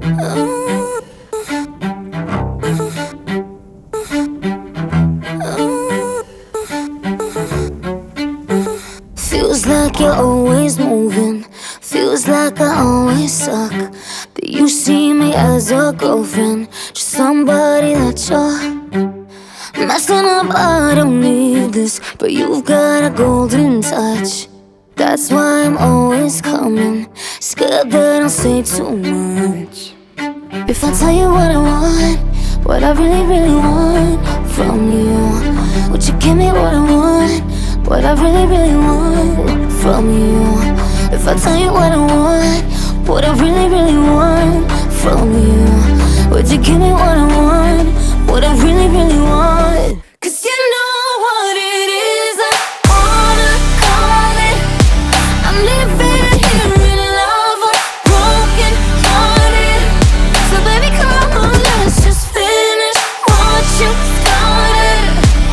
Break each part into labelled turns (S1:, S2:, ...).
S1: Feels like you're always moving. Feels like I always suck. But you see me as a girlfriend, just somebody that you're messing up. I don't need this, but you've got a golden touch. That's why I'm always coming, scared that I'll say too much. If I tell you what I want, what I really, really want from you, would you give me what I want, what I really, really want from you? If I tell you what I want, what I really, really want from you, would you give me what I want, what I really, really want? 'Cause you know what it is I wanna call it. I'm living here in love, I'm broken hearted. So baby come on, let's just finish what you started.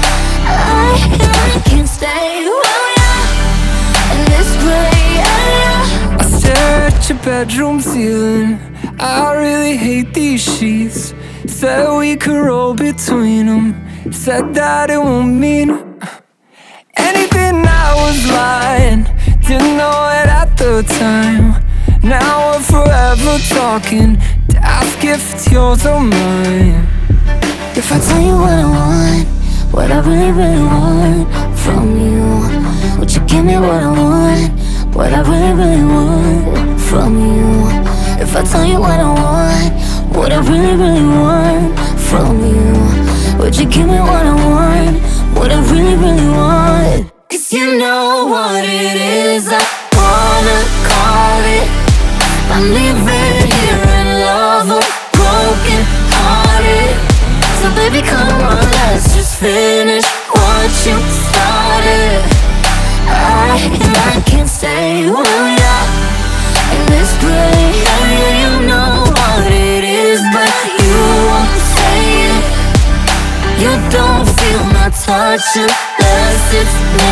S1: I can't stay where we are in this gray area.
S2: I stare at your bedroom ceiling, I really hate these sheets. Said we could roll between them, said that it won't mean anything. I was lying, didn't know it at the time. Now we're forever talking to ask if it's yours or mine.
S1: If I tell you what I want, what I really, really want from you, would you give me what I want, what I really, really want from you? If I tell you what I want, what I really, really want from you, would you give me what I want, what I really, really want? 'Cause you know what it is I wanna call it. I'm living here in love, I'm broken hearted. So baby come on, let's just finish what you started. I can't stay where we are in this gray area. You know what it is, but you won't say it. You don't feel my touch unless it's me.